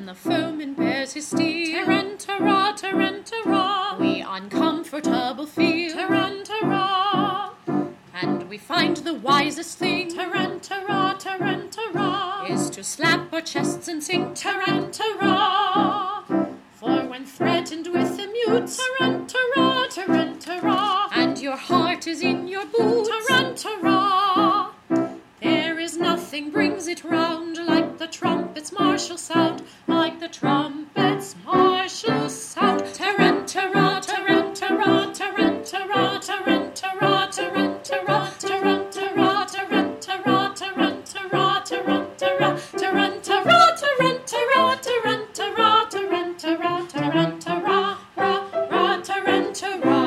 when the foeman bears his steed. Tarantara, tarantara, we uncomfortable feel. Tarantara, and we find the wisest thing. Tarantara, tarantara, is to slap our chests and sing. Tarantara, for when threatened with the mutes. Tarantara, tarantara, and your heart is in your boots. Tarantara, there is nothing brings it round like the trumpet's martial sound, like the trumpet's martial sound. Tarantara, tarantara, tarantara, tarantara, tarantara, tarantara, tarantara, tarantara, tarantara, tarantara, tarantara, tarantara, tarantara, tarantara, tarantara.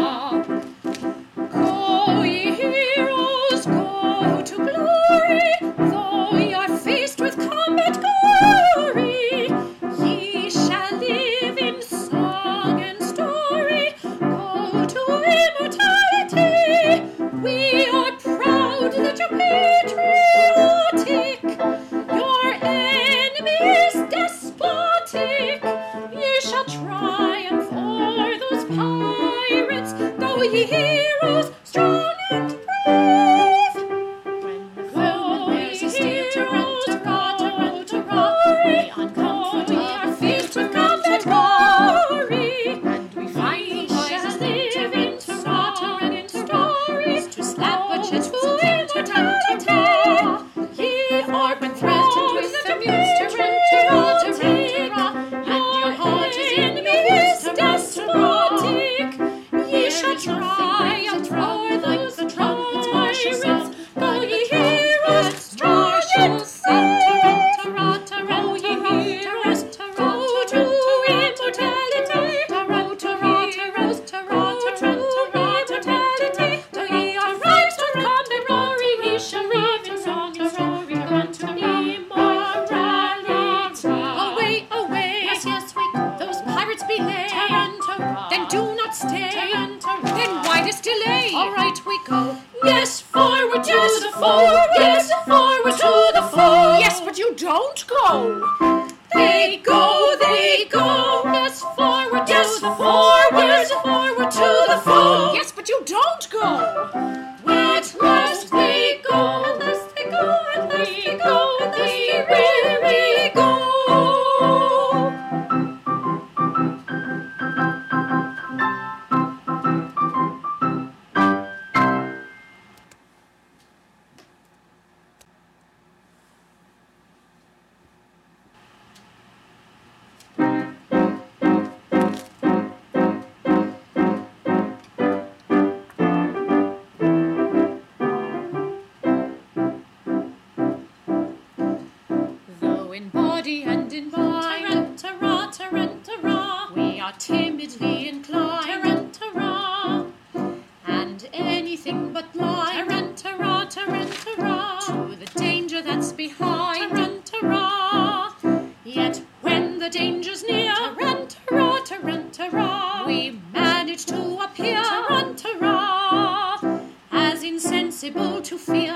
Go, ye heroes, go to glory, though ye are faced with combat gory. Ye shall live in song and story, go to immortality. We are proud that you're patriotic, your enemy is despotic. Ye shall triumph o'er those pirates, go ye heroes, strong and brave. When the foeman bears his steel, tarantara, tarantara, we uncomfortably are filled with combat glory, and we find the wisest thing. Tarantara, and stories to slap our chests to immortality. Ye are when threatened with the mutes. Tarantara, tarantara, and your heart is in your boots. Despotic, ye shall triumph o'er those trumpets martial sound. Go ye heroes, strong and brave. Tarantara, go ye heroes, go to immortality. Tarantara, heroes, immortality. Though ye are raised with combat glory, ye shall live in song and story unto immortality. Away, away, yes, yes, we go. Those pirates belay. Tarantara, then do not stay. Tarantara, then why this delay? All right, we go. Yes, forward to the foe. Yes, forward to the foe. Yes, but you don't go. They go, they go. Yes, forward to the forward, forward to the foe. Yes, but you don't go. At last they go, at last they go, at last they go, at last they really go. Though in body and in mind, tarantara, tarantara, we are timidly inclined, tarantara, and anything but blind, tarantara, tarantara, to the danger that's behind, tarantara. Yet when the danger's near, tarantara, tarantara, we manage to appear, tarantara, as insensible to fear,